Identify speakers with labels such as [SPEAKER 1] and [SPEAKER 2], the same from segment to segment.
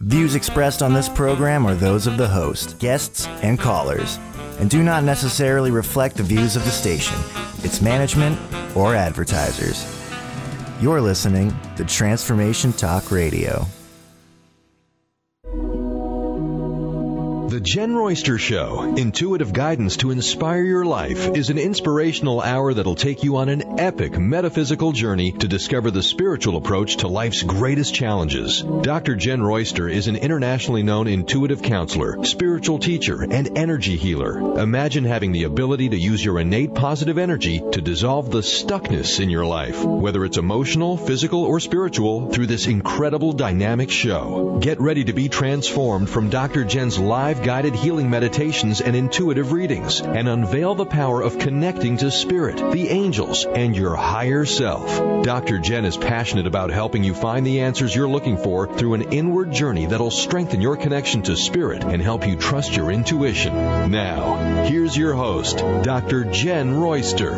[SPEAKER 1] Views expressed on this program are those of the host, guests, and callers, and do not necessarily reflect the views of the station, its management, or advertisers. You're listening to Transformation Talk Radio.
[SPEAKER 2] The Jen Royster Show, intuitive guidance to inspire your life, is an inspirational hour that'll take you on an epic metaphysical journey to discover the spiritual approach to life's greatest challenges. Dr. Jen Royster is an internationally known intuitive counselor, spiritual teacher, and energy healer. Imagine having the ability to use your innate positive energy to dissolve the stuckness in your life, whether it's emotional, physical, or spiritual, through this incredible dynamic show. Get ready to be transformed from Dr. Jen's live guided healing meditations and intuitive readings, and unveil the power of connecting to spirit, the angels, and your higher self. Dr. Jen is passionate about helping you find the answers you're looking for through an inward journey that'll strengthen your connection to spirit and help you trust your intuition. Now, here's your host, Dr. Jen Royster.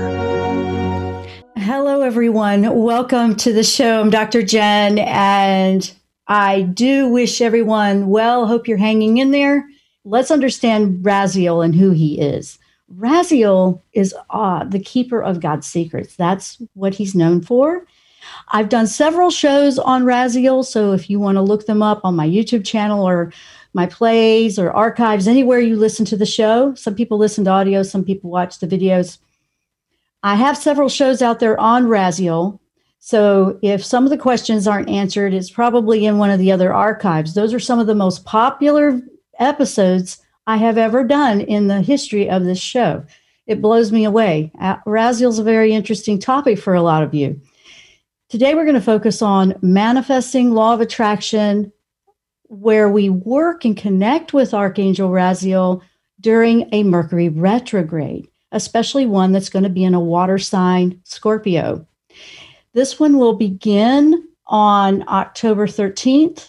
[SPEAKER 3] Hello, everyone. Welcome to the show. I'm Dr. Jen, and I do wish everyone well. Hope you're hanging in there. Let's understand Raziel and who he is. Raziel is the keeper of God's secrets. That's what he's known for. I've done several shows on Raziel, so if you want to look them up on my YouTube channel or my plays or archives, anywhere you listen to the show. Some people listen to audio, some people watch the videos. I have several shows out there on Raziel, so if some of the questions aren't answered, it's probably in one of the other archives. Those are some of the most popular episodes I have ever done in the history of this show. It blows me away. Raziel's a very interesting topic for a lot of you. Today we're going to focus on manifesting law of attraction, where we work and connect with Archangel Raziel during a Mercury retrograde, especially one that's going to be in a water sign, Scorpio. This one will begin on October 13th.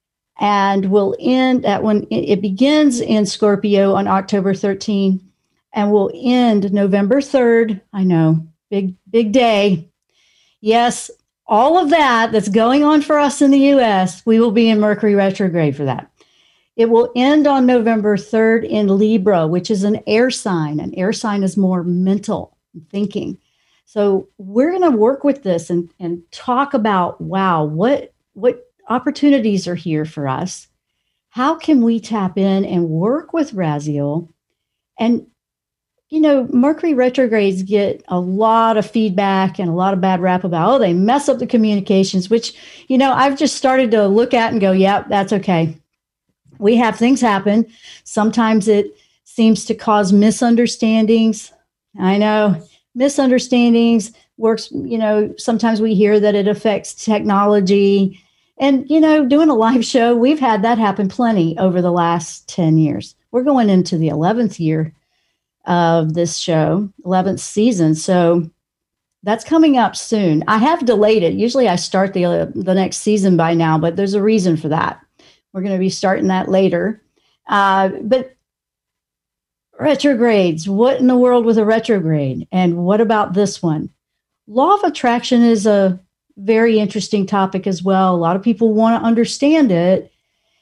[SPEAKER 3] And will end at when it begins in Scorpio on October 13th and will end November 3rd. I know, big day. Yes, all of that's going on for us in the U.S., we will be in Mercury retrograde for that. It will end on November 3rd in Libra, which is an air sign. An air sign is more mental thinking. So we're going to work with this and talk about, wow, what opportunities are here for us. How can we tap in and work with Raziel? And, you know, Mercury retrogrades get a lot of feedback and a lot of bad rap about, oh, they mess up the communications, which, you know, I've just started to look at and go, yeah, that's okay. We have things happen. Sometimes it seems to cause misunderstandings. I know misunderstandings works, you know, sometimes we hear that it affects technology. And, you know, doing a live show, we've had that happen plenty over the last 10 years. We're going into the 11th year of this show, 11th season. So that's coming up soon. I have delayed it. Usually I start the next season by now, but there's a reason for that. We're going to be starting that later. But retrogrades, what in the world with a retrograde? And what about this one? Law of attraction is a very interesting topic as well. A lot of people want to understand it.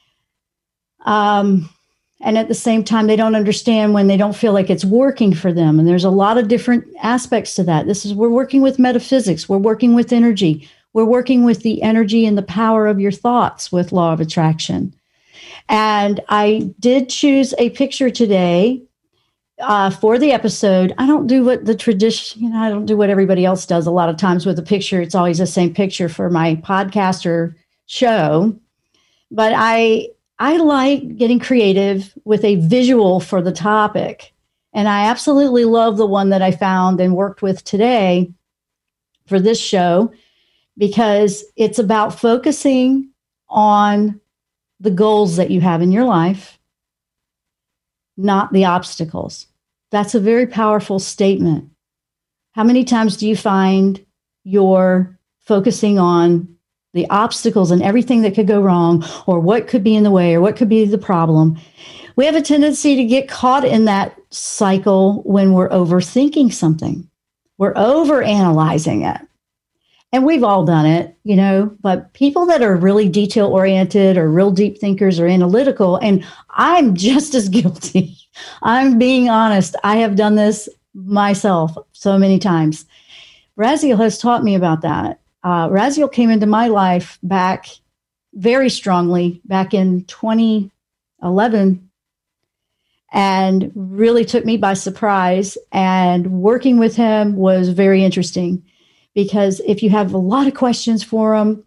[SPEAKER 3] And at the same time, they don't understand when they don't feel like it's working for them. And there's a lot of different aspects to that. We're working with metaphysics. We're working with energy. We're working with the energy and the power of your thoughts with law of attraction. And I did choose a picture today for the episode. I don't do what the tradition, you know, I don't do what everybody else does. A lot of times with a picture, it's always the same picture for my podcast or show. But I like getting creative with a visual for the topic. And I absolutely love the one that I found and worked with today for this show, because it's about focusing on the goals that you have in your life, not the obstacles. That's a very powerful statement. How many times do you find you're focusing on the obstacles and everything that could go wrong, or what could be in the way, or what could be the problem? We have a tendency to get caught in that cycle when we're overthinking something. We're overanalyzing it. And we've all done it, but people that are really detail oriented or real deep thinkers or analytical, and I'm just as guilty. I'm being honest. I have done this myself so many times. Raziel has taught me about that. Raziel came into my life back very strongly back in 2011 and really took me by surprise. And working with him was very interesting because if you have a lot of questions for him,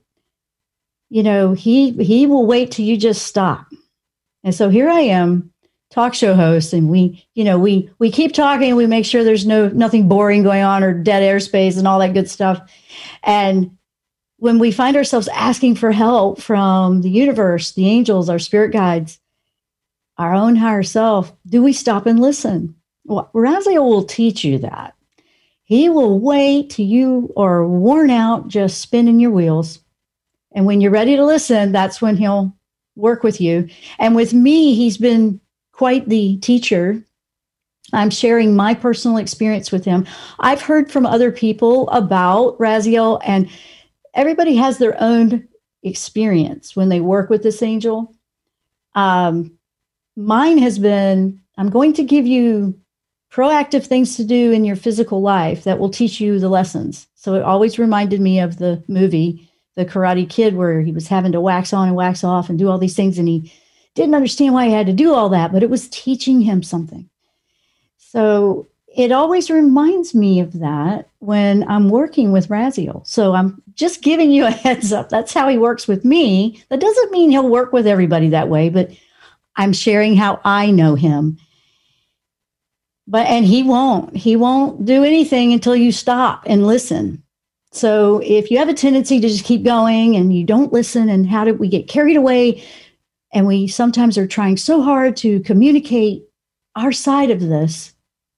[SPEAKER 3] he will wait till you just stop. And so here I am, talk show host, and we keep talking. We make sure there's nothing boring going on or dead airspace and all that good stuff. And when we find ourselves asking for help from the universe, the angels, our spirit guides, our own higher self, do we stop and listen? Well, Raziel will teach you that. He will wait till you are worn out just spinning your wheels. And when you're ready to listen, that's when he'll work with you. And with me, he's been quite the teacher. I'm sharing my personal experience with him. I've heard from other people about Raziel, and everybody has their own experience when they work with this angel. Mine has been, I'm going to give you proactive things to do in your physical life that will teach you the lessons. So it always reminded me of the movie, The Karate Kid, where he was having to wax on and wax off and do all these things. And he didn't understand why he had to do all that, but it was teaching him something. So it always reminds me of that when I'm working with Raziel. So I'm just giving you a heads up. That's how he works with me. That doesn't mean he'll work with everybody that way, but I'm sharing how I know him. And he won't do anything until you stop and listen. So if you have a tendency to just keep going and you don't listen, and how did we get carried away? And we sometimes are trying so hard to communicate our side of this.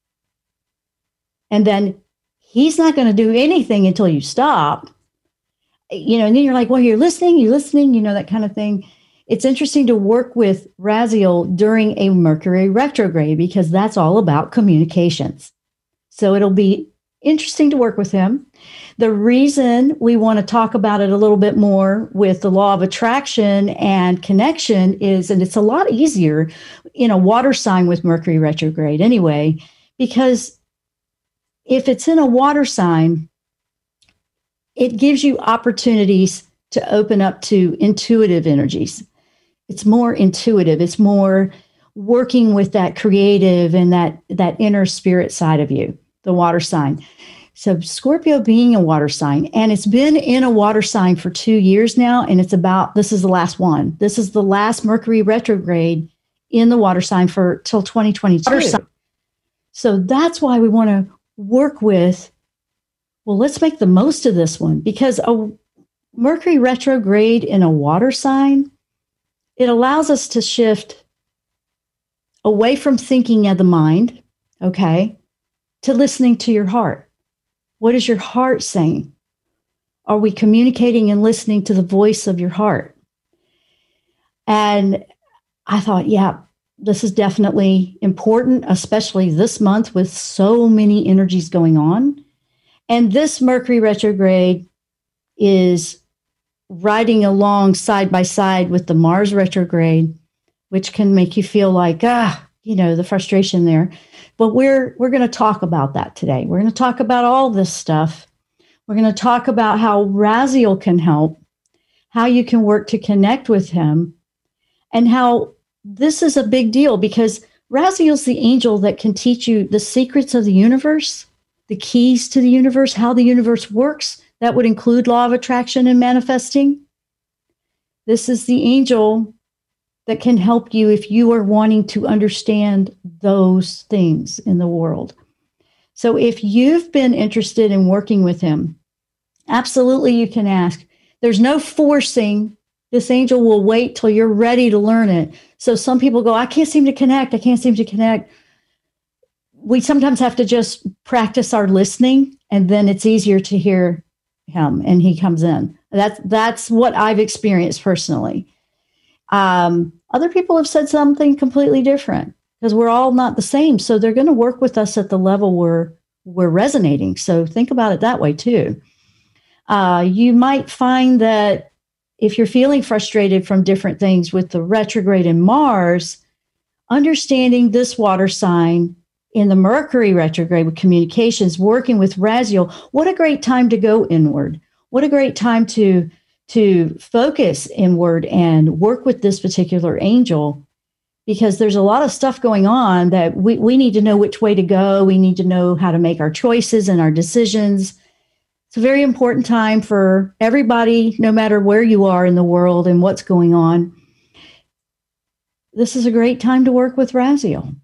[SPEAKER 3] And then he's not going to do anything until you stop, and then you're like, well, you're listening, that kind of thing. It's interesting to work with Raziel during a Mercury retrograde because that's all about communications. So it'll be interesting to work with him. The reason we want to talk about it a little bit more with the law of attraction and connection is, and it's a lot easier in a water sign with Mercury retrograde anyway, because if it's in a water sign, it gives you opportunities to open up to intuitive energies. It's more intuitive. It's more working with that creative and that inner spirit side of you, the water sign. So Scorpio being a water sign, and it's been in a water sign for 2 years now, and this is the last one. This is the last Mercury retrograde in the water sign till 2022. So that's why we want to work with, well, let's make the most of this one, because a Mercury retrograde in a water sign, it allows us to shift away from thinking of the mind, okay, to listening to your heart. What is your heart saying? Are we communicating and listening to the voice of your heart? And I thought, yeah, this is definitely important, especially this month with so many energies going on. And this Mercury retrograde is riding along side by side with the Mars retrograde, which can make you feel like, the frustration there. But we're going to talk about that today. We're going to talk about all this stuff. We're going to talk about how Raziel can help, how you can work to connect with him, and how this is a big deal because Raziel's the angel that can teach you the secrets of the universe, the keys to the universe, how the universe works. That would include law of attraction and manifesting. This is the angel that can help you if you are wanting to understand those things in the world. So if you've been interested in working with him, absolutely you can ask. There's no forcing. This angel will wait till you're ready to learn it. So some people go, I can't seem to connect. We sometimes have to just practice our listening, and then it's easier to hear him and he comes in. That's what I've experienced personally. Other people have said something completely different because we're all not the same. So they're going to work with us at the level we're resonating. So think about it that way too. You might find that if you're feeling frustrated from different things with the retrograde in Mars, understanding this water sign in the Mercury retrograde with communications, working with Raziel, what a great time to go inward. What a great time to focus inward and work with this particular angel, because there's a lot of stuff going on that we need to know which way to go. We need to know how to make our choices and our decisions. It's a very important time for everybody, no matter where you are in the world and what's going on. This is a great time to work with Raziel.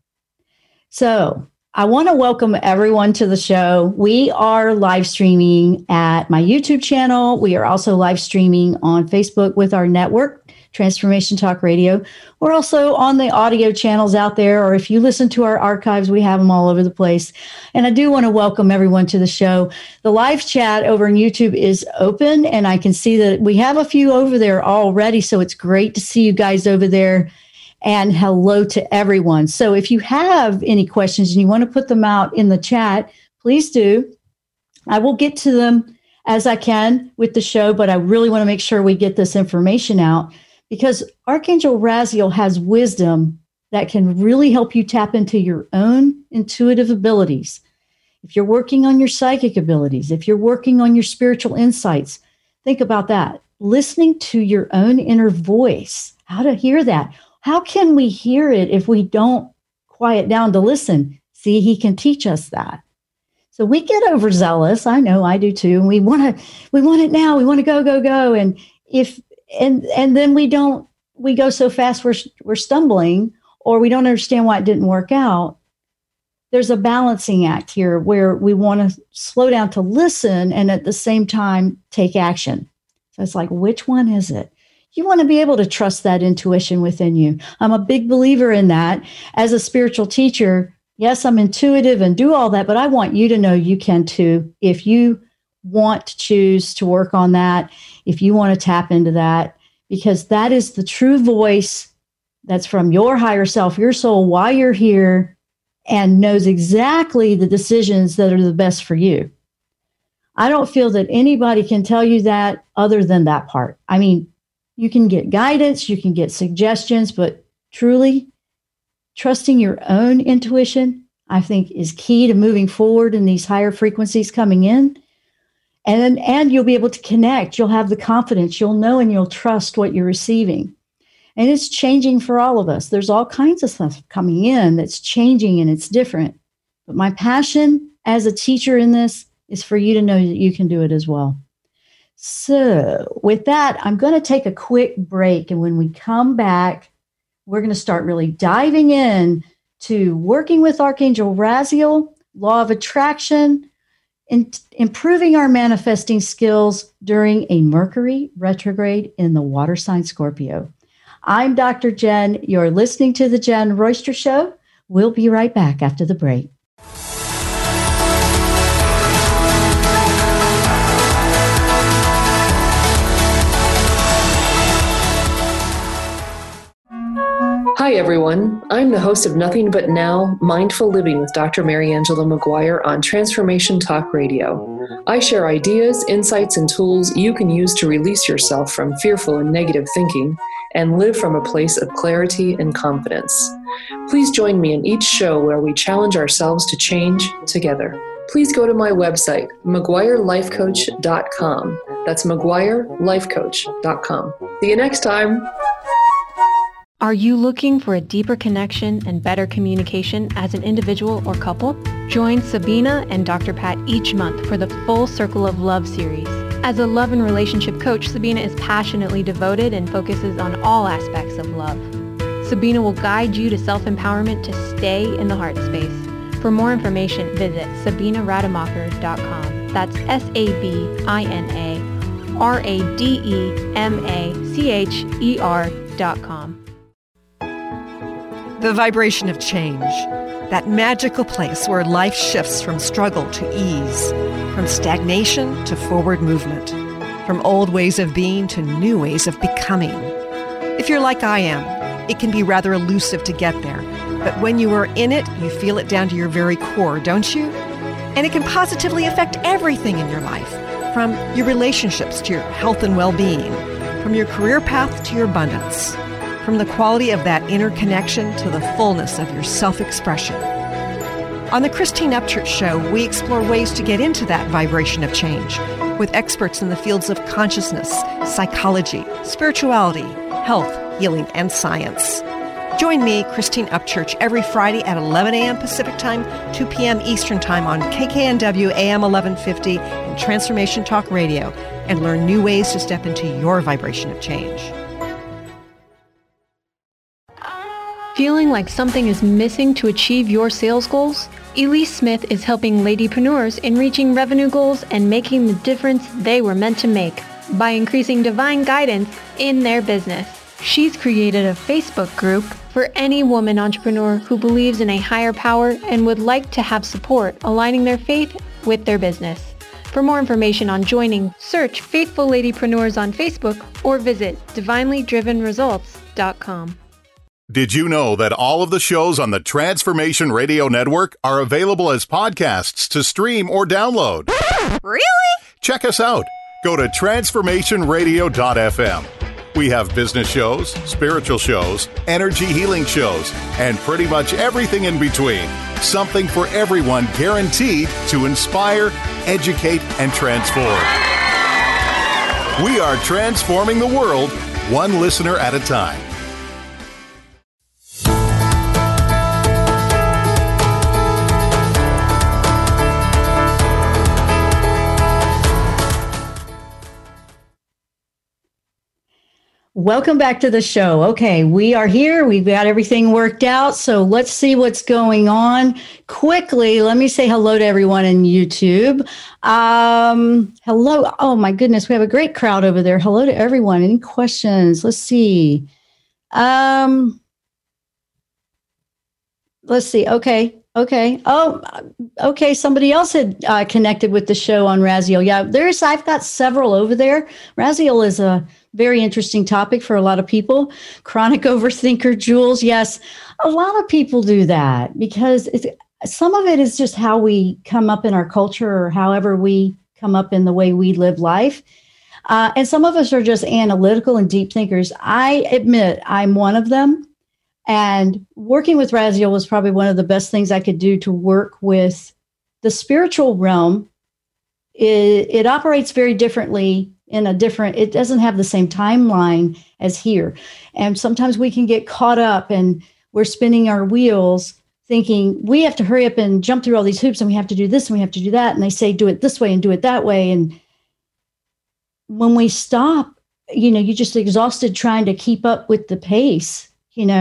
[SPEAKER 3] So I want to welcome everyone to the show. We are live streaming at my YouTube channel. We are also live streaming on Facebook with our network, Transformation Talk Radio. We're also on the audio channels out there, or if you listen to our archives, we have them all over the place. And I do want to welcome everyone to the show. The live chat over on YouTube is open, and I can see that we have a few over there already. So it's great to see you guys over there. And hello to everyone. So if you have any questions and you want to put them out in the chat, please do. I will get to them as I can with the show, but I really want to make sure we get this information out, because Archangel Raziel has wisdom that can really help you tap into your own intuitive abilities. If you're working on your psychic abilities, if you're working on your spiritual insights, think about that. Listening to your own inner voice, how to hear that. How can we hear it if we don't quiet down to listen? See, he can teach us that. So we get overzealous. I know I do too. We want it now. We want to go. And then we go so fast we're stumbling, or we don't understand why it didn't work out. There's a balancing act here where we want to slow down to listen and at the same time take action. So it's like, which one is it? You want to be able to trust that intuition within you. I'm a big believer in that. As a spiritual teacher, yes, I'm intuitive and do all that, but I want you to know you can too. If you want to choose to work on that, if you want to tap into that, because that is the true voice that's from your higher self, your soul, while you're here, and knows exactly the decisions that are the best for you. I don't feel that anybody can tell you that other than that part. I mean, you can get guidance, you can get suggestions, but truly trusting your own intuition, I think, is key to moving forward in these higher frequencies coming in. And you'll be able to connect. You'll have the confidence. You'll know and you'll trust what you're receiving. And it's changing for all of us. There's all kinds of stuff coming in that's changing and it's different. But my passion as a teacher in this is for you to know that you can do it as well. So with that, I'm going to take a quick break. And when we come back, we're going to start really diving in to working with Archangel Raziel, law of attraction, and improving our manifesting skills during a Mercury retrograde in the water sign Scorpio. I'm Dr. Jen. You're listening to The Jen Royster Show. We'll be right back after the break.
[SPEAKER 4] Hi, everyone. I'm the host of Nothing But Now, Mindful Living with Dr. Mary Angela McGuire on Transformation Talk Radio. I share ideas, insights, and tools you can use to release yourself from fearful and negative thinking and live from a place of clarity and confidence. Please join me in each show where we challenge ourselves to change together. Please go to my website, McGuireLifeCoach.com. That's McGuireLifeCoach.com. See you next time.
[SPEAKER 5] Are you looking for a deeper connection and better communication as an individual or couple? Join Sabina and Dr. Pat each month for the Full Circle of Love series. As a love and relationship coach, Sabina is passionately devoted and focuses on all aspects of love. Sabina will guide you to self-empowerment to stay in the heart space. For more information, visit SabinaRademacher.com. That's SabinaRademacher.com.
[SPEAKER 6] The vibration of change, that magical place where life shifts from struggle to ease, from stagnation to forward movement, from old ways of being to new ways of becoming. If you're like I am, it can be rather elusive to get there, but when you are in it, you feel it down to your very core, don't you? And it can positively affect everything in your life, from your relationships to your health and well-being, from your career path to your abundance, from the quality of that inner connection to the fullness of your self-expression. On the Christine Upchurch Show, we explore ways to get into that vibration of change with experts in the fields of consciousness, psychology, spirituality, health, healing, and science. Join me, Christine Upchurch, every Friday at 11 a.m. Pacific Time, 2 p.m. Eastern Time on KKNW AM 1150 and Transformation Talk Radio, and learn new ways to step into your vibration of change.
[SPEAKER 5] Feeling like something is missing to achieve your sales goals? Elise Smith is helping ladypreneurs in reaching revenue goals and making the difference they were meant to make by increasing divine guidance in their business. She's created a Facebook group for any woman entrepreneur who believes in a higher power and would like to have support aligning their faith with their business. For more information on joining, search Faithful Ladypreneurs on Facebook or visit divinelydrivenresults.com.
[SPEAKER 7] Did you know that all of the shows on the Transformation Radio Network are available as podcasts to stream or download?
[SPEAKER 8] Really?
[SPEAKER 7] Check us out. Go to transformationradio.fm. We have business shows, spiritual shows, energy healing shows, and pretty much everything in between. Something for everyone, guaranteed to inspire, educate, and transform. We are transforming the world, one listener at a time.
[SPEAKER 3] Welcome back to the show. Okay, we are here. We've got everything worked out. So let's see what's going on. Quickly, let me say hello to everyone in YouTube. Hello. Oh, my goodness. We have a great crowd over there. Hello to everyone. Any questions? Let's see. Let's see. Okay. Oh, okay. Somebody else had connected with the show on Raziel. Yeah, I've got several over there. Raziel is a very interesting topic for a lot of people. Chronic overthinker, Jules. Yes, a lot of people do that because some of it is just how we come up in our culture or however we come up in the way we live life. And some of us are just analytical and deep thinkers. I admit I'm one of them. And working with Raziel was probably one of the best things I could do to work with the spiritual realm. It operates very differently it doesn't have the same timeline as here. And sometimes we can get caught up and we're spinning our wheels thinking we have to hurry up and jump through all these hoops and we have to do this and we have to do that. And they say, do it this way and do it that way. And when we stop, you're just exhausted trying to keep up with the pace,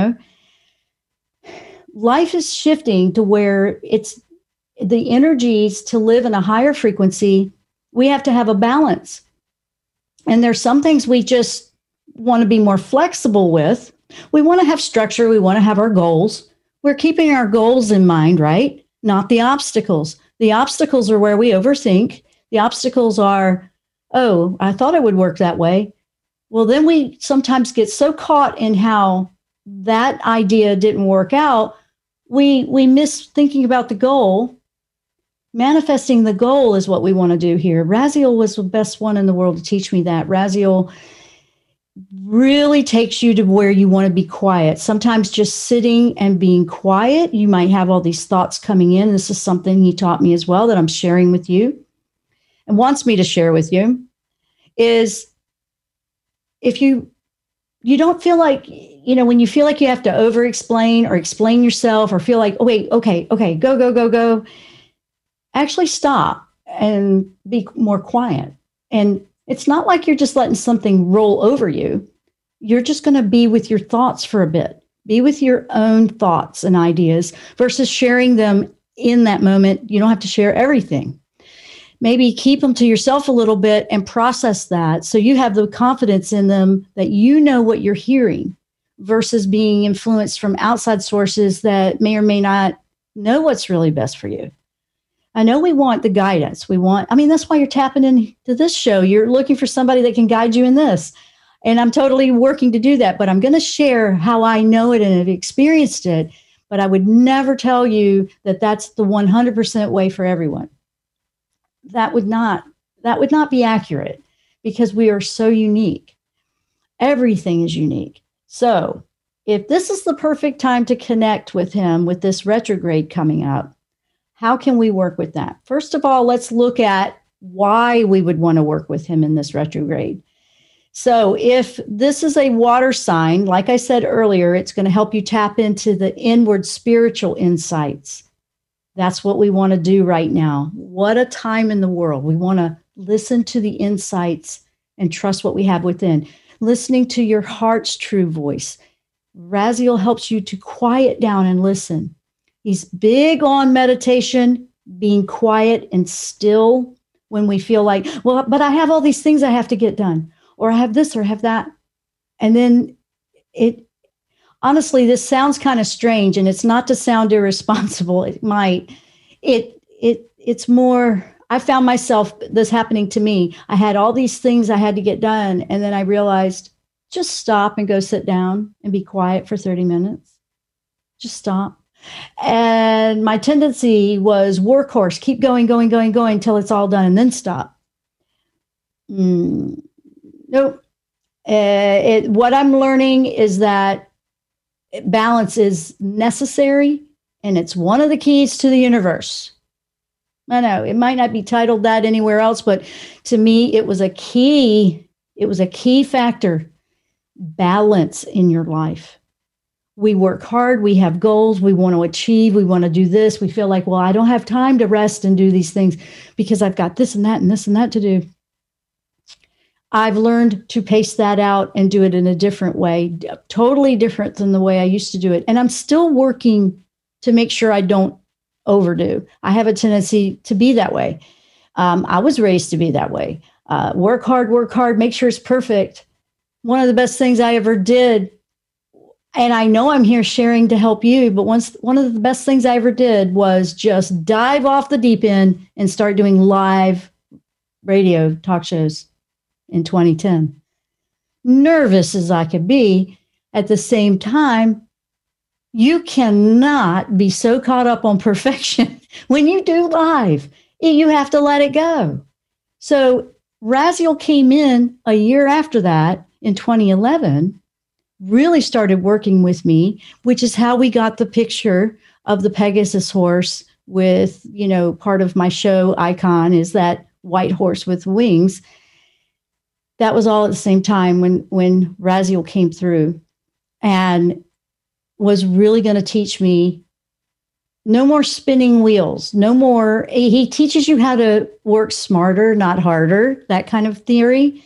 [SPEAKER 3] Life is shifting to where it's the energies to live in a higher frequency. We have to have a balance. And there's some things we just want to be more flexible with. We want to have structure. We want to have our goals. We're keeping our goals in mind, right? Not the obstacles. The obstacles are where we overthink. The obstacles are, oh, I thought it would work that way. Well, then we sometimes get so caught in how that idea didn't work out, we miss thinking about the goal. Manifesting the goal is what we want to do here. Raziel was the best one in the world to teach me that. Raziel really takes you to where you want to be quiet. Sometimes just sitting and being quiet, you might have all these thoughts coming in. This is something he taught me as well that I'm sharing with you and wants me to share with you, is if you don't feel like, when you feel like you have to over-explain or explain yourself or feel like, oh, wait, okay, go. Actually stop and be more quiet. And it's not like you're just letting something roll over you. You're just going to be with your thoughts for a bit. Be with your own thoughts and ideas versus sharing them in that moment. You don't have to share everything. Maybe keep them to yourself a little bit and process that so you have the confidence in them that you know what you're hearing versus being influenced from outside sources that may or may not know what's really best for you. I know we want the guidance. That's why you're tapping into this show. You're looking for somebody that can guide you in this. And I'm totally working to do that, but I'm going to share how I know it and have experienced it. But I would never tell you that that's the 100% way for everyone. That That would not be accurate because we are so unique. Everything is unique. So if this is the perfect time to connect with him with this retrograde coming up, how can we work with that? First of all, let's look at why we would want to work with him in this retrograde. So if this is a water sign, like I said earlier, it's going to help you tap into the inward spiritual insights. That's what we want to do right now. What a time in the world. We want to listen to the insights and trust what we have within. Listening to your heart's true voice. Raziel helps you to quiet down and listen. He's big on meditation, being quiet and still when we feel like, well, but I have all these things I have to get done, or I have this or I have that. And then honestly, this sounds kind of strange, and it's not to sound irresponsible. It might. It's more, I found myself, this happening to me. I had all these things I had to get done. And then I realized, just stop and go sit down and be quiet for 30 minutes. Just stop. And my tendency was workhorse, keep going till it's all done and then stop. Nope. What I'm learning is that balance is necessary, and it's one of the keys to the universe. I know it might not be titled that anywhere else, but to me, it was a key. It was a key factor. Balance in your life. We work hard. We have goals. We want to achieve. We want to do this. We feel like, well, I don't have time to rest and do these things because I've got this and that and this and that to do. I've learned to pace that out and do it in a different way, totally different than the way I used to do it. And I'm still working to make sure I don't overdo. I have a tendency to be that way. I was raised to be that way. Work hard, make sure it's perfect. One of the best things I ever did, and I know I'm here sharing to help you, but one of the best things I ever did was just dive off the deep end and start doing live radio talk shows in 2010. Nervous as I could be, at the same time, you cannot be so caught up on perfection when you do live. You have to let it go. So Raziel came in a year after that in 2011, really started working with me, which is how we got the picture of the Pegasus horse with, part of my show icon is that white horse with wings. That was all at the same time when Raziel came through and was really going to teach me no more spinning wheels, no more. He teaches you how to work smarter, not harder, that kind of theory.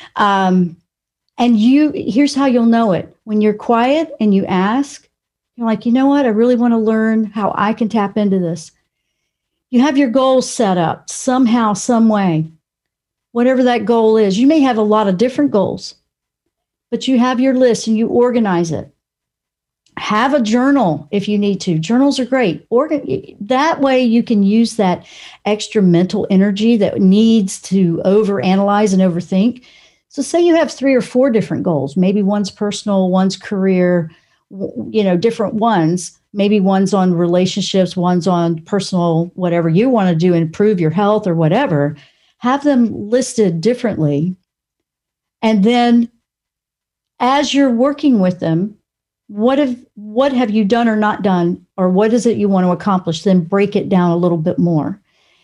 [SPEAKER 3] And here's how you'll know it. When you're quiet and you ask, you're like, you know what? I really want to learn how I can tap into this. You have your goals set up somehow, some way. Whatever that goal is, you may have a lot of different goals, but you have your list and you organize it. Have a journal if you need to. Journals are great. That way you can use that extra mental energy that needs to overanalyze and overthink. So say you have 3 or 4 different goals. Maybe one's personal, one's career, different ones. Maybe one's on relationships, one's on personal, whatever you want to do, improve your health or whatever. Have them listed differently. And then as you're working with them, what have you done or not done, or what is it you want to accomplish? Then break it down a little bit more.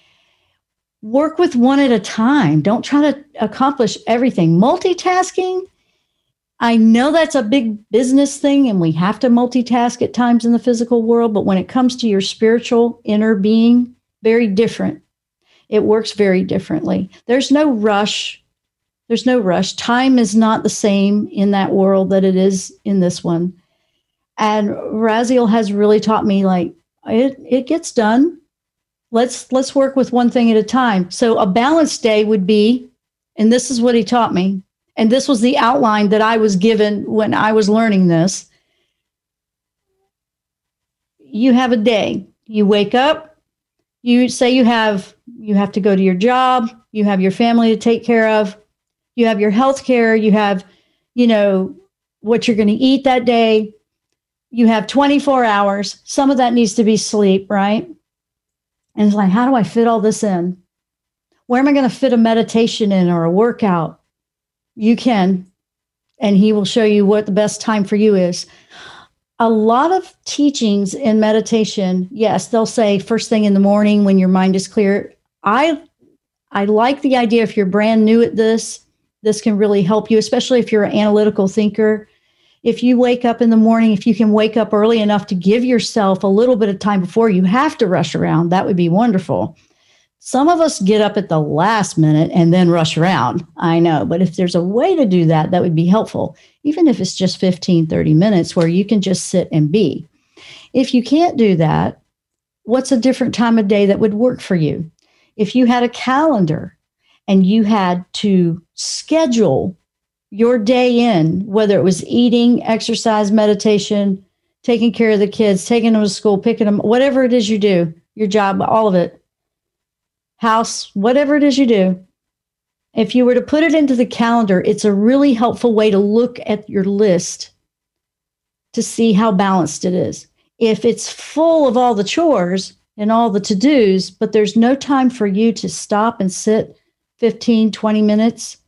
[SPEAKER 3] Work with one at a time. Don't try to accomplish everything. Multitasking, I know that's a big business thing, and we have to multitask at times in the physical world, but when it comes to your spiritual inner being, very different. It works very differently. There's no rush. Time is not the same in that world that it is in this one. And Raziel has really taught me, like, it gets done. Let's work with one thing at a time. So a balanced day would be, and this is what he taught me, and this was the outline that I was given when I was learning this. You have a day. You wake up. You say you have to go to your job. You have your family to take care of. You have your health care. You have, what you're going to eat that day. You have 24 hours. Some of that needs to be sleep, right? And it's like, how do I fit all this in? Where am I going to fit a meditation in or a workout? You can, and he will show you what the best time for you is. A lot of teachings in meditation, yes, they'll say first thing in the morning when your mind is clear. I like the idea if you're brand new at this can really help you, especially if you're an analytical thinker. If you wake up in the morning, if you can wake up early enough to give yourself a little bit of time before you have to rush around, that would be wonderful. Some of us get up at the last minute and then rush around. I know, but if there's a way to do that, that would be helpful. Even if it's just 15, 30 minutes where you can just sit and be. If you can't do that, what's a different time of day that would work for you? If you had a calendar and you had to schedule your day in, whether it was eating, exercise, meditation, taking care of the kids, taking them to school, picking them, whatever it is you do, your job, all of it, house, whatever it is you do, if you were to put it into the calendar, it's a really helpful way to look at your list to see how balanced it is. If it's full of all the chores and all the to-dos, but there's no time for you to stop and sit 15, 20 minutes,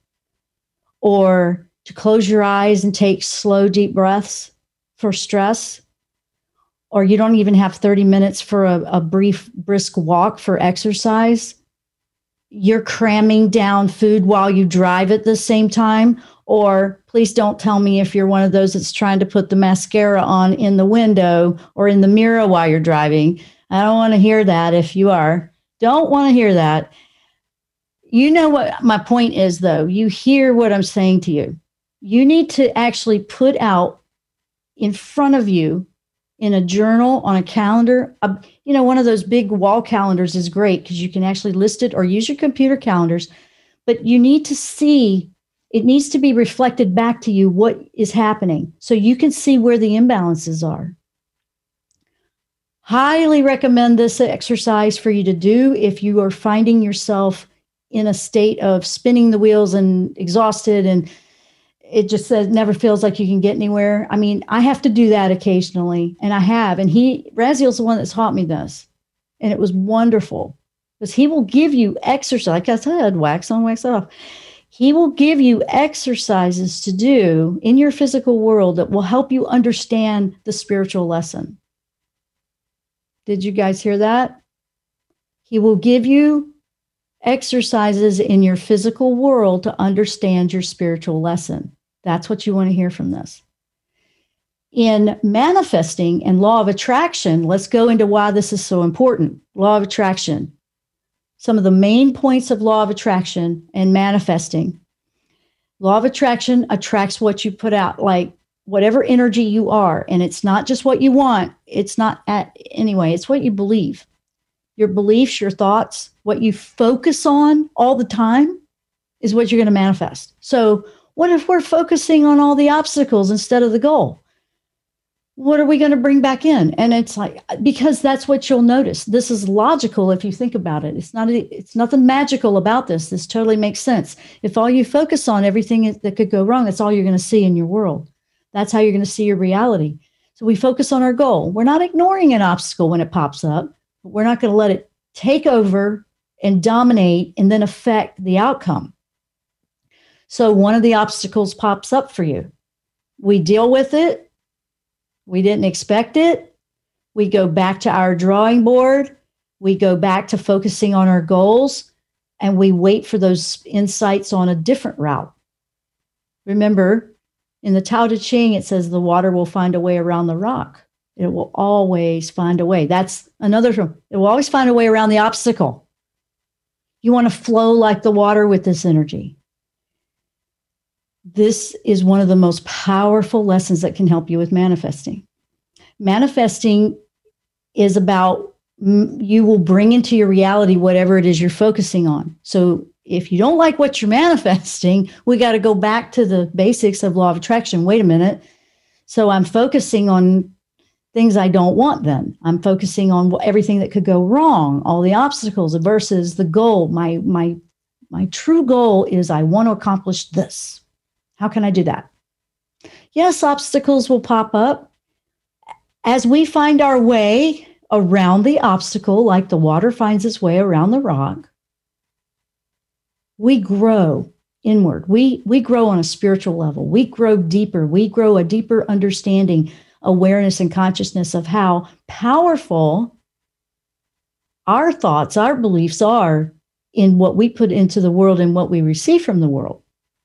[SPEAKER 3] or to close your eyes and take slow, deep breaths for stress, or you don't even have 30 minutes for a brief, brisk walk for exercise, you're cramming down food while you drive at the same time, or please don't tell me if you're one of those that's trying to put the mascara on in the window or in the mirror while you're driving. I don't want to hear that if you are. Don't want to hear that. You know what my point is, though. You hear what I'm saying to you. You need to actually put out in front of you in a journal, on a calendar. One of those big wall calendars is great because you can actually list it or use your computer calendars. But you need to see, it needs to be reflected back to you what is happening so you can see where the imbalances are. Highly recommend this exercise for you to do if you are finding yourself in a state of spinning the wheels and exhausted, and it just never feels like you can get anywhere. I mean, I have to do that occasionally, and I have. And Raziel's the one that taught me this, and it was wonderful because he will give you exercise. Like I said, wax on, wax off. He will give you exercises to do in your physical world that will help you understand the spiritual lesson. Did you guys hear that? He will give you exercises in your physical world to understand your spiritual lesson. That's what you want to hear from this. In manifesting and law of attraction, let's go into why this is so important. Law of attraction. Some of the main points of law of attraction and manifesting. Law of attraction attracts what you put out, like whatever energy you are. And it's not just what you want. It's not it's what you believe. Your beliefs, your thoughts, what you focus on all the time is what you're going to manifest. So what if we're focusing on all the obstacles instead of the goal? What are we going to bring back in? And it's like, because that's what you'll notice. This is logical if you think about it. It's nothing magical about this. This totally makes sense. If all you focus on everything that could go wrong, that's all you're going to see in your world. That's how you're going to see your reality. So we focus on our goal. We're not ignoring an obstacle when it pops up. We're not going to let it take over and dominate and then affect the outcome. So one of the obstacles pops up for you. We deal with it. We didn't expect it. We go back to our drawing board. We go back to focusing on our goals, and we wait for those insights on a different route. Remember, in the Tao Te Ching, it says the water will find a way around the rock. It will always find a way. That's another term. It will always find a way around the obstacle. You want to flow like the water with this energy. This is one of the most powerful lessons that can help you with manifesting. Manifesting is about you will bring into your reality whatever it is you're focusing on. So if you don't like what you're manifesting, we got to go back to the basics of law of attraction. Wait a minute. So I'm focusing on things I don't want then. I'm focusing on everything that could go wrong, all the obstacles versus the goal. My true goal is I want to accomplish this. How can I do that? Yes, obstacles will pop up. As we find our way around the obstacle, like the water finds its way around the rock, we grow inward. We grow on a spiritual level. We grow deeper. We grow a deeper understanding, awareness, and consciousness of how powerful our thoughts, our beliefs are in what we put into the world and what we receive from the world.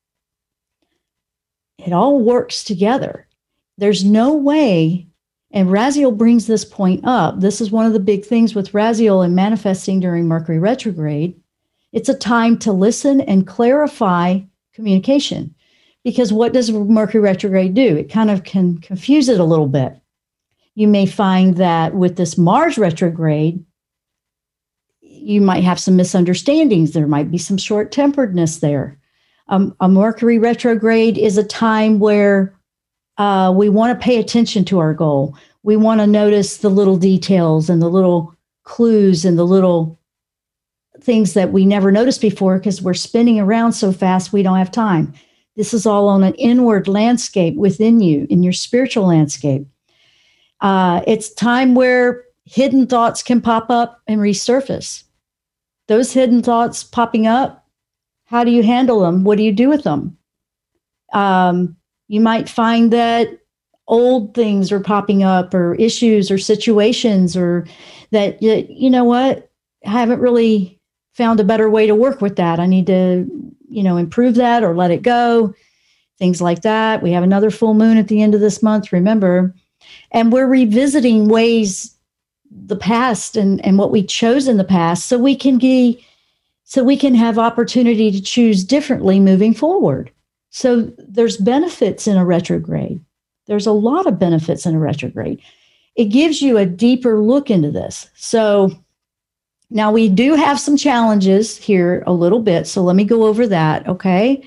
[SPEAKER 3] It all works together. There's no way, and Raziel brings this point up. This is one of the big things with Raziel and manifesting during Mercury retrograde. It's a time to listen and clarify communication. Because what does Mercury retrograde do? It kind of can confuse it a little bit. You may find that with this Mars retrograde, you might have some misunderstandings. There might be some short-temperedness there. A Mercury retrograde is a time where we want to pay attention to our goal. We want to notice the little details and the little clues and the little things that we never noticed before because we're spinning around so fast we don't have time. This is all on an inward landscape within you, in your spiritual landscape. It's time where hidden thoughts can pop up and resurface. Those hidden thoughts popping up, how do you handle them? What do you do with them? You might find that old things are popping up, or issues or situations, or that, you know what, I haven't really found a better way to work with that. I need to, improve that or let it go, things like that. We have another full moon at the end of this month, remember, and we're revisiting ways, the past and what we chose in the past, so we can have opportunity to choose differently moving forward. So there's benefits in a retrograde. There's a lot of benefits in a retrograde. It gives you a deeper look into this. So now we do have some challenges here a little bit. So let me go over that. Okay.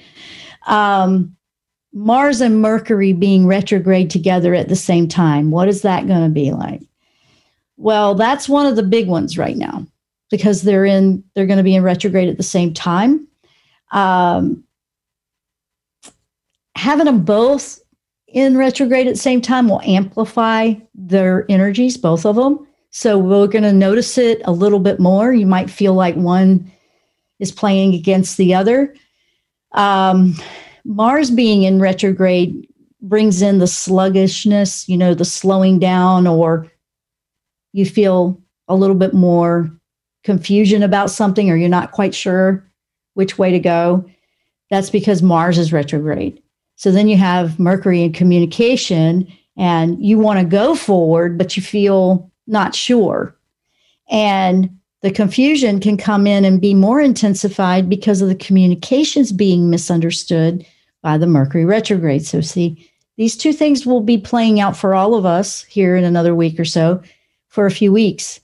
[SPEAKER 3] Mars and Mercury being retrograde together at the same time. What is that going to be like? Well, that's one of the big ones right now because they're going to be in retrograde at the same time. Having them both in retrograde at the same time will amplify their energies, both of them. So we're going to notice it a little bit more. You might feel like one is playing against the other. Mars being in retrograde brings in the sluggishness, the slowing down, or you feel a little bit more confusion about something, or you're not quite sure which way to go. That's because Mars is retrograde. So then you have Mercury in communication, and you want to go forward, but you feel not sure. And the confusion can come in and be more intensified because of the communications being misunderstood by the Mercury retrograde. So see, these two things will be playing out for all of us here in another week or so, for a few weeks.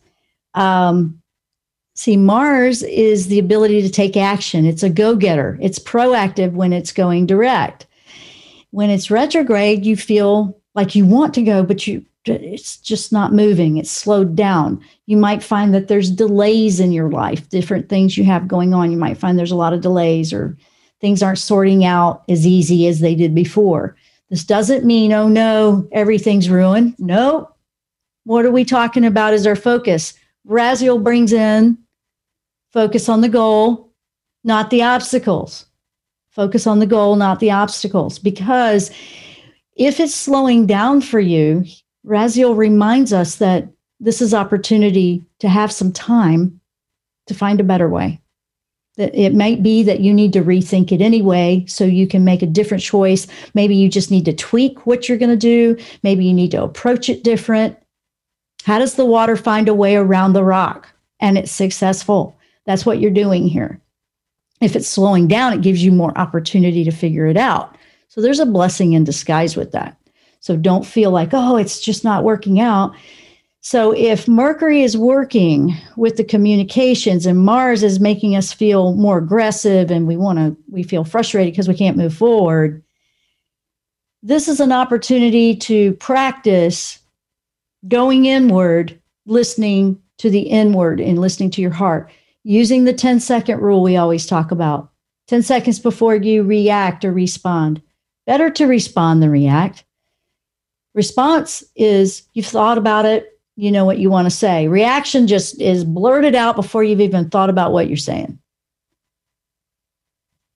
[SPEAKER 3] See, Mars is the ability to take action. It's a go-getter. It's proactive when it's going direct. When it's retrograde, you feel like you want to go, but it's just not moving. It's slowed down. You might find that there's delays in your life, different things you have going on. You might find there's a lot of delays, or things aren't sorting out as easy as they did before. This doesn't mean, oh no, everything's ruined. No. What are we talking about as our focus? Raziel brings in focus on the goal, not the obstacles. Focus on the goal, not the obstacles. Because if it's slowing down for you, Raziel reminds us that this is opportunity to have some time to find a better way. That it might be that you need to rethink it anyway, so you can make a different choice. Maybe you just need to tweak what you're going to do. Maybe you need to approach it different. How does the water find a way around the rock? And it's successful. That's what you're doing here. If it's slowing down, it gives you more opportunity to figure it out. So there's a blessing in disguise with that. So don't feel like, oh, it's just not working out. So if Mercury is working with the communications and Mars is making us feel more aggressive and we feel frustrated because we can't move forward, this is an opportunity to practice going inward, listening to the inward and listening to your heart, using the 10-second rule we always talk about. 10 seconds before you react or respond. Better to respond than react. Response is you've thought about it, you know what you want to say. Reaction just is blurted out before you've even thought about what you're saying.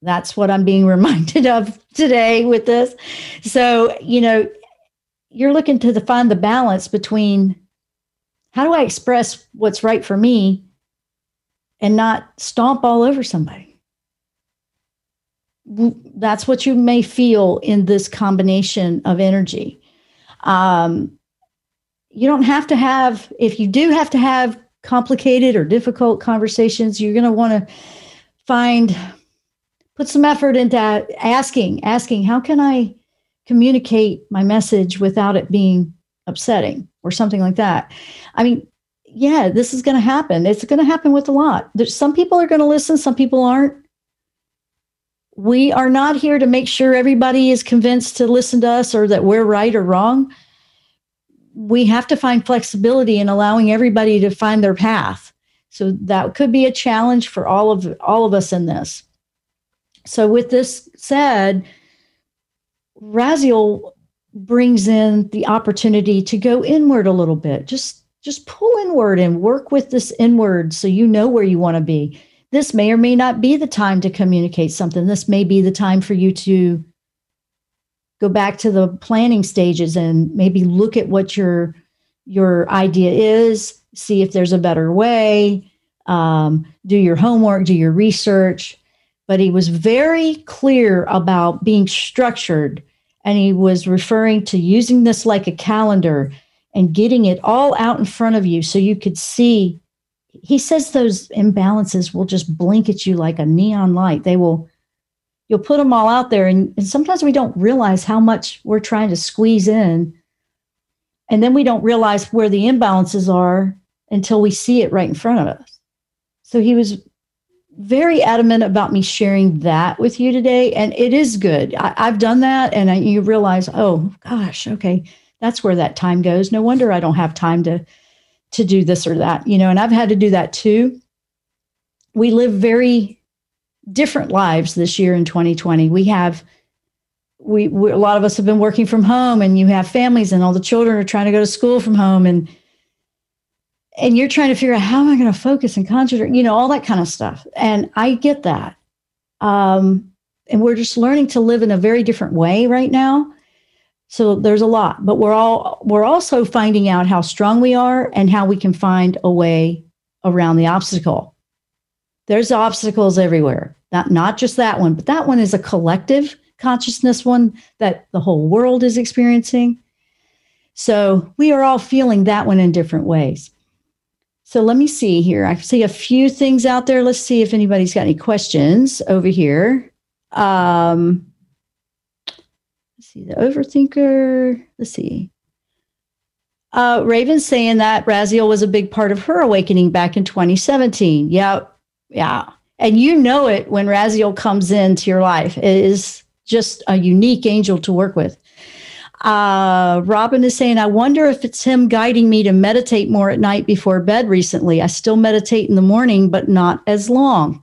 [SPEAKER 3] That's what I'm being reminded of today with this. So, you're looking to find the balance between how do I express what's right for me and not stomp all over somebody. That's what you may feel in this combination of energy. You don't have to have, if you do have to have complicated or difficult conversations, you're going to want to put some effort into asking, how can I communicate my message without it being upsetting or something like that? I mean, yeah, this is going to happen. It's going to happen with a lot. There's some people are going to listen, some people aren't. We are not here to make sure everybody is convinced to listen to us or that we're right or wrong. We have to find flexibility in allowing everybody to find their path. So that could be a challenge for all of us in this. So with this said, Raziel brings in the opportunity to go inward a little bit. Just pull inward and work with this inward so you know where you want to be. This may or may not be the time to communicate something. This may be the time for you to go back to the planning stages and maybe look at what your idea is, see if there's a better way, do your homework, do your research. But he was very clear about being structured, and he was referring to using this like a calendar and getting it all out in front of you so you could see. He says those imbalances will just blink at you like a neon light. You'll put them all out there, and sometimes we don't realize how much we're trying to squeeze in, and then we don't realize where the imbalances are until we see it right in front of us. So he was very adamant about me sharing that with you today, and it is good. I've done that, and you realize, oh gosh, okay, that's where that time goes. No wonder I don't have time to do this or that, and I've had to do that too. We live very different lives this year in 2020. We a lot of us have been working from home, and you have families, and all the children are trying to go to school from home, and you're trying to figure out, how am I going to focus and concentrate, all that kind of stuff. And I get that. And we're just learning to live in a very different way right now. So there's a lot, but we're also finding out how strong we are and how we can find a way around the obstacle. There's obstacles everywhere, not just that one, but that one is a collective consciousness one that the whole world is experiencing. So we are all feeling that one in different ways. So let me see here. I see a few things out there. Let's see if anybody's got any questions over here. Let's see, the overthinker. Let's see. Raven's saying that Raziel was a big part of her awakening back in 2017. Yeah. And you know it when Raziel comes into your life. It is just a unique angel to work with. Robin is saying, I wonder if it's him guiding me to meditate more at night before bed recently. I still meditate in the morning, but not as long.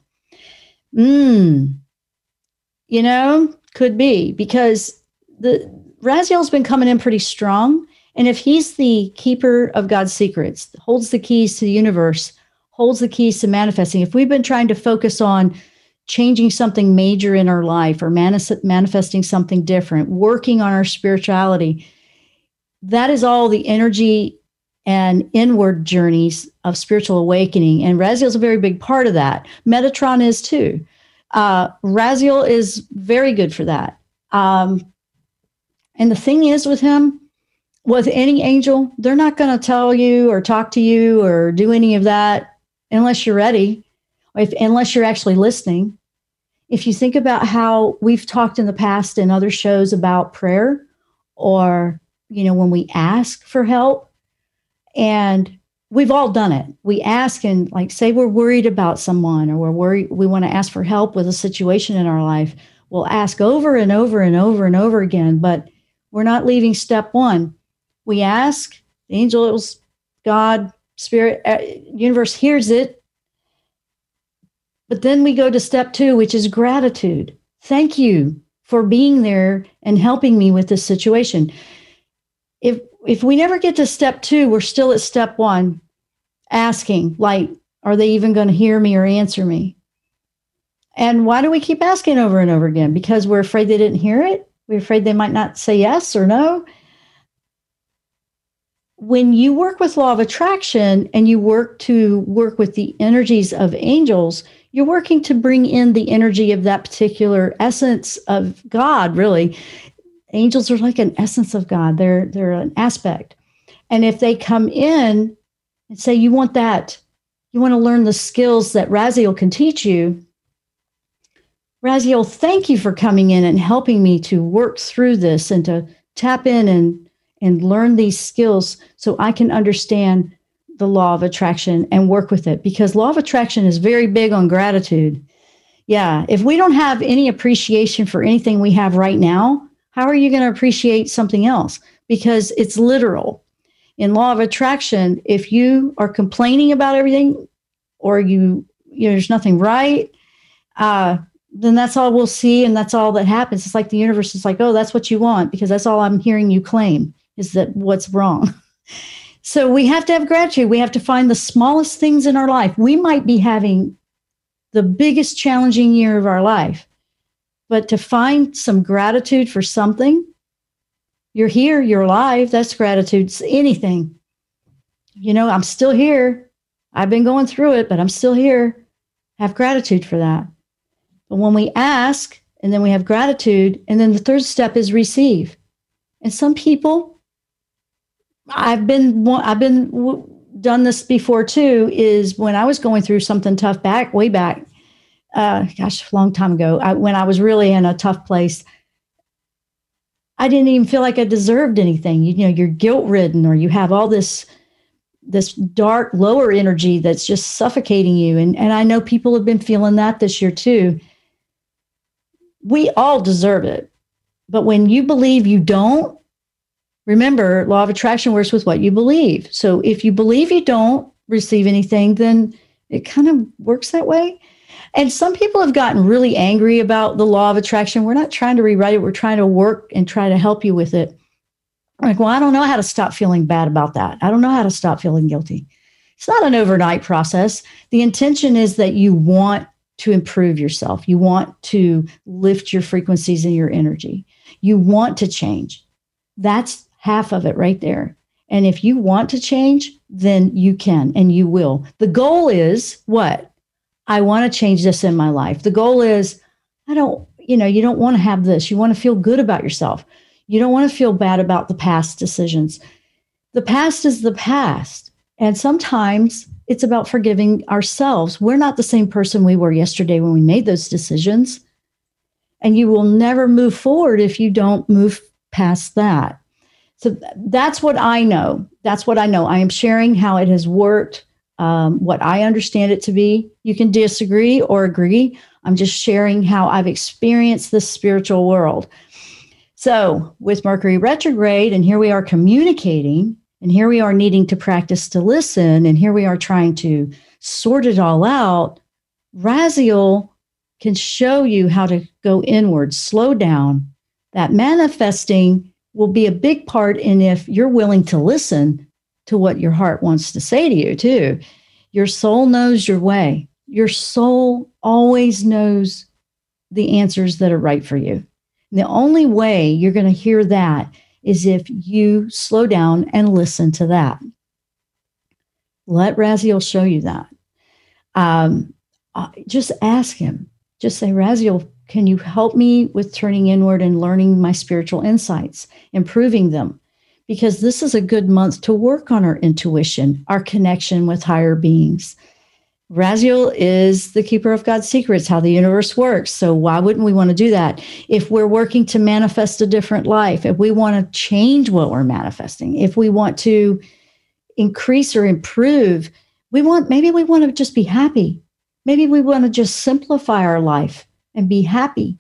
[SPEAKER 3] Could be, because Raziel's been coming in pretty strong. And if he's the keeper of God's secrets, holds the keys to the universe, holds the keys to manifesting, if we've been trying to focus on changing something major in our life or manifesting something different, working on our spirituality, that is all the energy and inward journeys of spiritual awakening. And Raziel's a very big part of that. Metatron is too. Raziel is very good for that. And the thing is with him, with any angel, they're not going to tell you or talk to you or do any of that unless you're ready. Unless you're actually listening. If you think about how we've talked in the past in other shows about prayer, or, when we ask for help, and we've all done it. We ask and say we're worried about someone, or we want to ask for help with a situation in our life. We'll ask over and over and over and over again, but we're not leaving step one. We ask, the angels, God, Spirit, universe hears it. But then we go to step 2, which is gratitude. Thank you for being there and helping me with this situation. If we never get to step 2, we're still at step 1, asking, are they even going to hear me or answer me? And why do we keep asking over and over again? Because we're afraid they didn't hear it. We're afraid they might not say yes or no. When you work with law of attraction and you work with the energies of angels, you're working to bring in the energy of that particular essence of God, really. Angels are like an essence of God. They're an aspect. And if they come in and say, you want that, you want to learn the skills that Raziel can teach you, Raziel, thank you for coming in and helping me to work through this and to tap in and learn these skills so I can understand the law of attraction and work with it, because law of attraction is very big on gratitude. Yeah. If we don't have any appreciation for anything we have right now, how are you going to appreciate something else? Because it's literal. In law of attraction, if you are complaining about everything or there's nothing right, then that's all we'll see. And that's all that happens. It's like the universe is like, oh, that's what you want, because that's all I'm hearing you claim is that what's wrong. So we have to have gratitude. We have to find the smallest things in our life. We might be having the biggest challenging year of our life, but to find some gratitude for something, you're here, you're alive. That's gratitude. It's anything. I'm still here. I've been going through it, but I'm still here. Have gratitude for that. But when we ask and then we have gratitude, and then the third step is receive. And some people, I've been done this before too, is when I was going through something tough way back, a long time ago, when I was really in a tough place, I didn't even feel like I deserved anything. You're guilt ridden, or you have all this dark lower energy that's just suffocating you. And I know people have been feeling that this year too. We all deserve it. But when you believe you don't, remember, law of attraction works with what you believe. So if you believe you don't receive anything, then it kind of works that way. And some people have gotten really angry about the law of attraction. We're not trying to rewrite it. We're trying to work and try to help you with it. I'm like, well, I don't know how to stop feeling bad about that. I don't know how to stop feeling guilty. It's not an overnight process. The intention is that you want to improve yourself. You want to lift your frequencies and your energy. You want to change. That's half of it right there. And if you want to change, then you can and you will. The goal is what? I want to change this in my life. The goal is, you don't want to have this. You want to feel good about yourself. You don't want to feel bad about the past decisions. The past is the past. And sometimes it's about forgiving ourselves. We're not the same person we were yesterday when we made those decisions. And you will never move forward if you don't move past that. So that's what I know. That's what I know. I am sharing how it has worked, what I understand it to be. You can disagree or agree. I'm just sharing how I've experienced this spiritual world. So with Mercury retrograde, and here we are communicating, and here we are needing to practice to listen, and here we are trying to sort it all out, Raziel can show you how to go inward, slow down. That manifesting will be a big part in if you're willing to listen to what your heart wants to say to you too. Your soul knows your way. Your soul always knows the answers that are right for you. And the only way you're going to hear that is if you slow down and listen to that. Let Raziel show you that. Just ask him. Just say, Raziel, can you help me with turning inward and learning my spiritual insights, improving them? Because this is a good month to work on our intuition, our connection with higher beings. Raziel is the keeper of God's secrets, how the universe works. So why wouldn't we want to do that? If we're working to manifest a different life, if we want to change what we're manifesting, if we want to increase or improve, maybe we want to just be happy. Maybe we want to just simplify our life and be happy.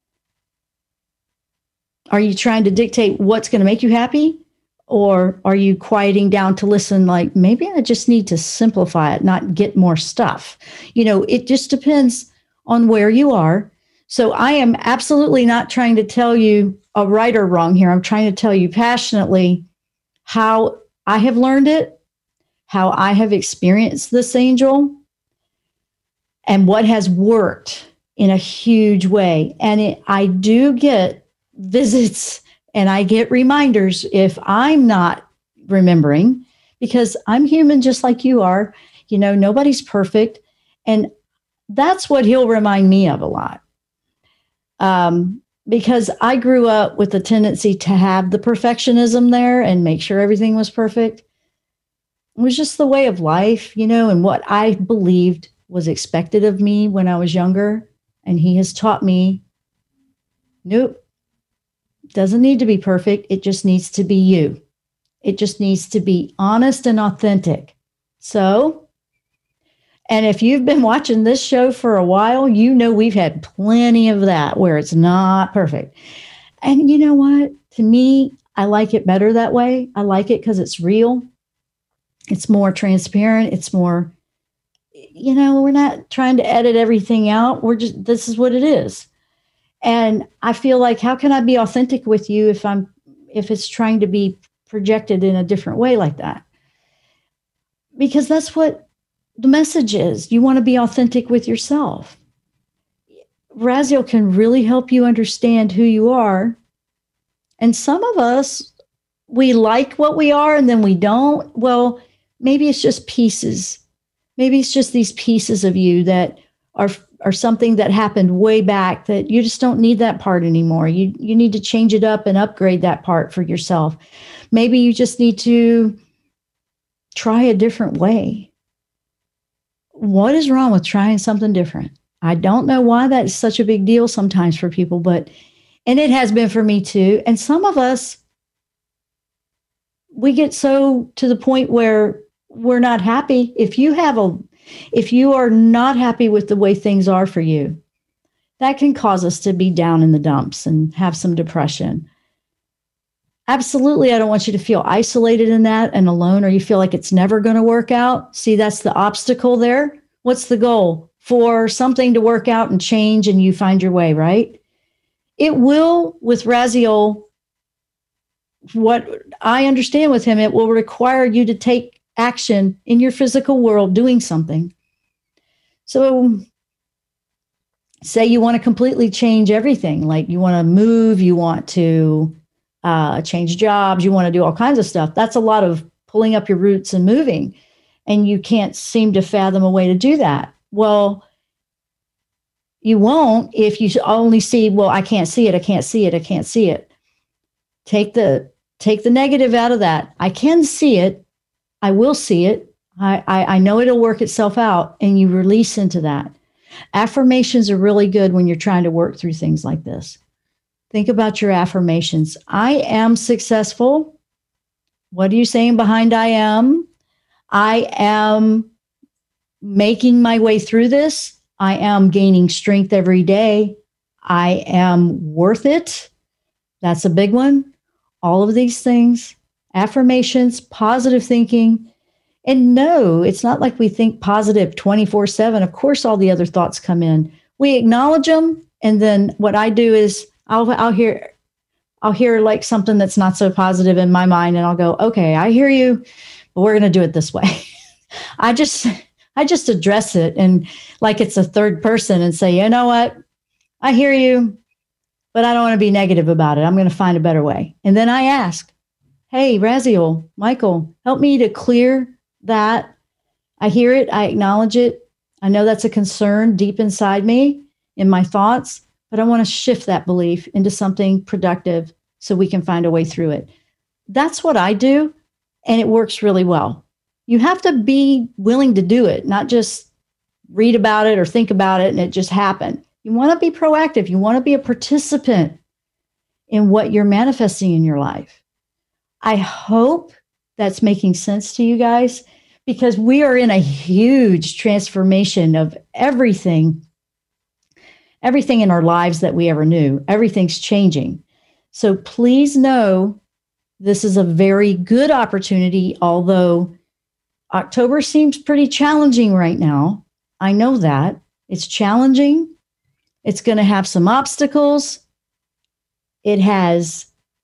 [SPEAKER 3] Are you trying to dictate what's going to make you happy? Or are you quieting down to listen like, maybe I just need to simplify it, not get more stuff? It just depends on where you are. So I am absolutely not trying to tell you a right or wrong here. I'm trying to tell you passionately how I have learned it, how I have experienced this angel, and what has worked in a huge way. And I do get visits and I get reminders if I'm not remembering, because I'm human just like you are. You know, nobody's perfect. And that's what he'll remind me of a lot. Because I grew up with a tendency to have the perfectionism there and make sure everything was perfect. It was just the way of life, you know, and what I believed was expected of me when I was younger. And he has taught me, nope, doesn't need to be perfect. It just needs to be you. It just needs to be honest and authentic. So, and if you've been watching this show for a while, you know we've had plenty of that where it's not perfect. And you know what? To me, I like it better that way. I like it because it's real. It's more transparent. It's more, you know, we're not trying to edit everything out. This is what it is. And I feel like, how can I be authentic with you if it's trying to be projected in a different way like that? Because that's what the message is. You want to be authentic with yourself. Raziel can really help you understand who you are. And some of us, we like what we are and then we don't. Well, maybe it's just pieces. Maybe it's just these pieces of you that are something that happened way back that you just don't need that part anymore. You need to change it up and upgrade that part for yourself. Maybe you just need to try a different way. What is wrong with trying something different? I don't know why that's such a big deal sometimes for people, and it has been for me too. And some of us, we get so to the point where we're not happy. If you are not happy with the way things are for you, that can cause us to be down in the dumps and have some depression. Absolutely, I don't want you to feel isolated in that and alone, or you feel like it's never going to work out. See, that's the obstacle there. What's the goal? For something to work out and change and you find your way, right? It will, with Raziel, what I understand with him, it will require you to take action in your physical world doing something. So say you want to completely change everything, like you want to move, you want to change jobs, you want to do all kinds of stuff. That's a lot of pulling up your roots and moving, and you can't seem to fathom a way to do that. Well, you won't if you only see, well, I can't see it, I can't see it, I can't see it. Take the negative out of that. I can see it. I will see it. I know it'll work itself out, and you release into that. Affirmations are really good when you're trying to work through things like this. Think about your affirmations. I am successful. What are you saying behind I am? I am making my way through this. I am gaining strength every day. I am worth it. That's a big one. All of these things, affirmations, positive thinking. And no, it's not like we think positive 24/7. Of course, all the other thoughts come in. We acknowledge them. And then what I do is I'll hear like something that's not so positive in my mind. And I'll go, okay, I hear you, but we're going to do it this way. I just address it and like it's a third person and say, you know what? I hear you, but I don't want to be negative about it. I'm going to find a better way. And then I ask, hey, Raziel, Michael, help me to clear that. I hear it. I acknowledge it. I know that's a concern deep inside me in my thoughts, but I want to shift that belief into something productive so we can find a way through it. That's what I do. And it works really well. You have to be willing to do it, not just read about it or think about it and it just happened. You want to be proactive. You want to be a participant in what you're manifesting in your life. I hope that's making sense to you guys, because we are in a huge transformation of everything in our lives that we ever knew. Everything's changing. So please know this is a very good opportunity, although October seems pretty challenging right now. I know that. It's challenging. It's going to have some obstacles. It has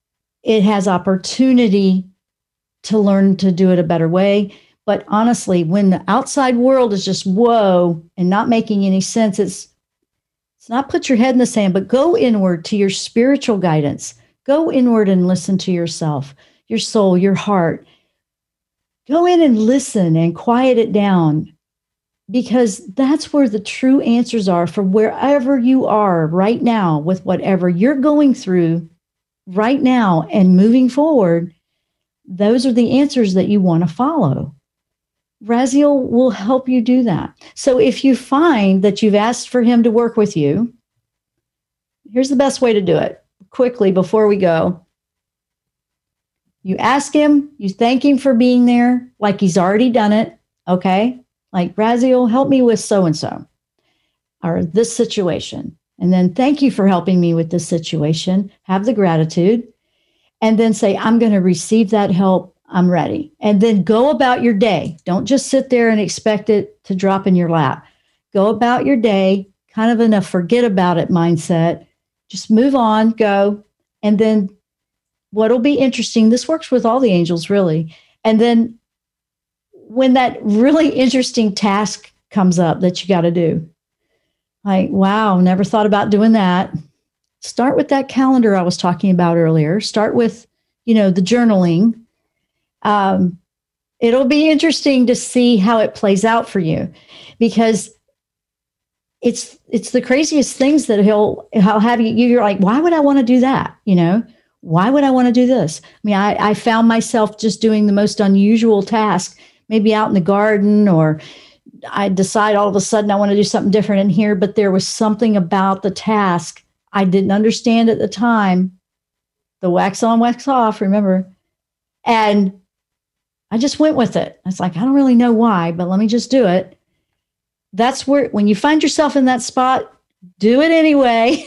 [SPEAKER 3] opportunity to learn to do it a better way. But honestly, when the outside world is just whoa and not making any sense, it's It's not put your head in the sand, but go inward to your spiritual guidance. Go inward and listen to yourself, your soul, your heart. Go in and listen and quiet it down, because that's where the true answers are for wherever you are right now with whatever you're going through right now and moving forward. Those are the answers that you want to follow. Raziel will help you do that. So if you find that you've asked for him to work with you, here's the best way to do it quickly before we go. You ask him, you thank him for being there, like he's already done it. Okay. Like, Raziel, help me with so-and-so or this situation. And then thank you for helping me with this situation. Have the gratitude. And then say, I'm going to receive that help. I'm ready. And then go about your day. Don't just sit there and expect it to drop in your lap. Go about your day, kind of in a forget about it mindset. Just move on, go. And then what'll be interesting, this works with all the angels, really. And then when that really interesting task comes up that you got to do, like, wow, never thought about doing that. Start with that calendar I was talking about earlier. Start with, the journaling. It'll be interesting to see how it plays out for you, because it's the craziest things that he'll have you. You're like, why would I want to do that? Why would I want to do this? I mean, I found myself just doing the most unusual task, maybe out in the garden, or I decide all of a sudden I want to do something different in here, but there was something about the task I didn't understand at the time. The wax on, wax off, remember? And I just went with it. It's like, I don't really know why, but let me just do it. That's where, when you find yourself in that spot, do it anyway.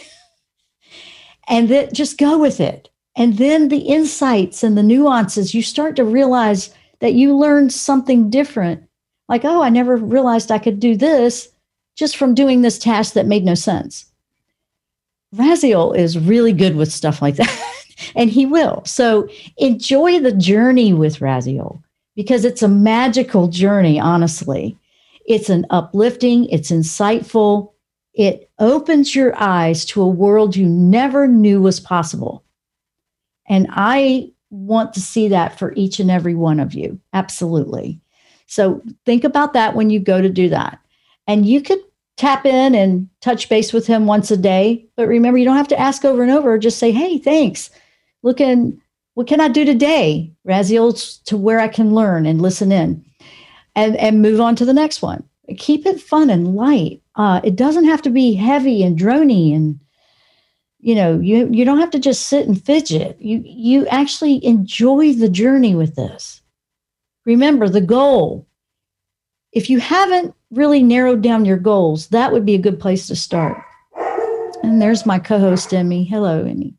[SPEAKER 3] And then just go with it. And then the insights and the nuances, you start to realize that you learned something different. Like, oh, I never realized I could do this just from doing this task that made no sense. Raziel is really good with stuff like that, and he will. So enjoy the journey with Raziel, because it's a magical journey, honestly. It's an uplifting, it's insightful. It opens your eyes to a world you never knew was possible. And I want to see that for each and every one of you. Absolutely. So think about that when you go to do that. And you could tap in and touch base with him once a day. But remember, you don't have to ask over and over. Just say, hey, thanks. What can I do today, Raziel, to where I can learn and listen in, and move on to the next one. Keep it fun and light. It doesn't have to be heavy and drony, and you don't have to just sit and fidget. You actually enjoy the journey with this. Remember the goal. If you haven't really narrowed down your goals, that would be a good place to start. And there's my co-host, Emmy. Hello, Emmy.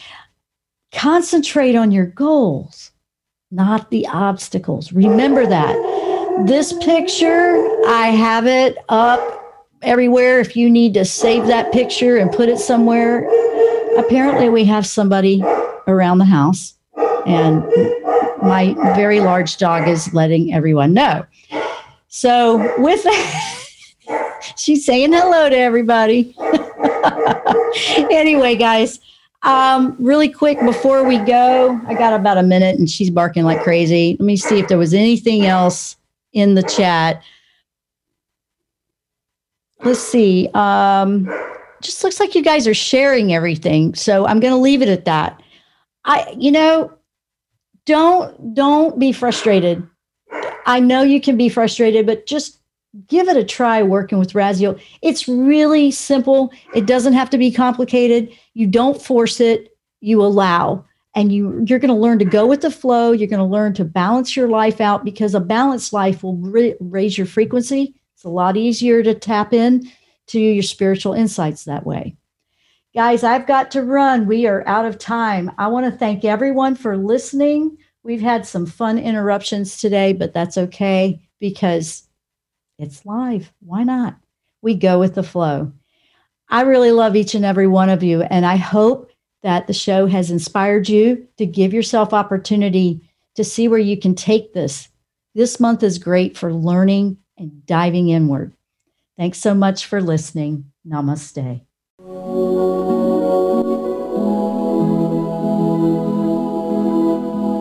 [SPEAKER 3] Concentrate on your goals, not the obstacles. Remember that. This picture, I have it up everywhere if you need to save that picture and put it somewhere. Apparently, we have somebody around the house, and my very large dog is letting everyone know. So with that, she's saying hello to everybody. Anyway, guys, really quick before we go, I got about a minute and she's barking like crazy. Let me see if there was anything else in the chat. Let's see. Just looks like you guys are sharing everything. So I'm going to leave it at that. Don't be frustrated. I know you can be frustrated, but just give it a try working with Raziel. It's really simple. It doesn't have to be complicated. You don't force it. You allow. And you're going to learn to go with the flow. You're going to learn to balance your life out, because a balanced life will raise your frequency. It's a lot easier to tap in to your spiritual insights that way. Guys, I've got to run. We are out of time. I want to thank everyone for listening. We've had some fun interruptions today, but that's okay because it's live. Why not? We go with the flow. I really love each and every one of you, and I hope that the show has inspired you to give yourself opportunity to see where you can take this. This month is great for learning and diving inward. Thanks so much for listening. Namaste.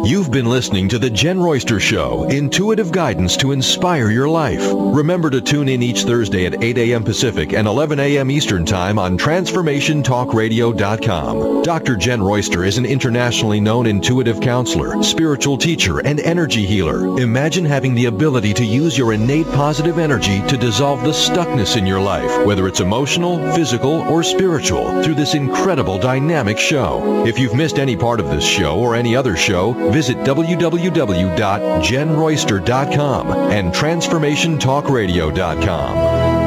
[SPEAKER 2] You've been listening to The Jen Royster Show, intuitive guidance to inspire your life. Remember to tune in each Thursday at 8 a.m. Pacific and 11 a.m. Eastern Time on TransformationTalkRadio.com. Dr. Jen Royster is an internationally known intuitive counselor, spiritual teacher, and energy healer. Imagine having the ability to use your innate positive energy to dissolve the stuckness in your life, whether it's emotional, physical, or spiritual, through this incredible dynamic show. If you've missed any part of this show or any other show, visit www.jenroyster.com and TransformationTalkRadio.com.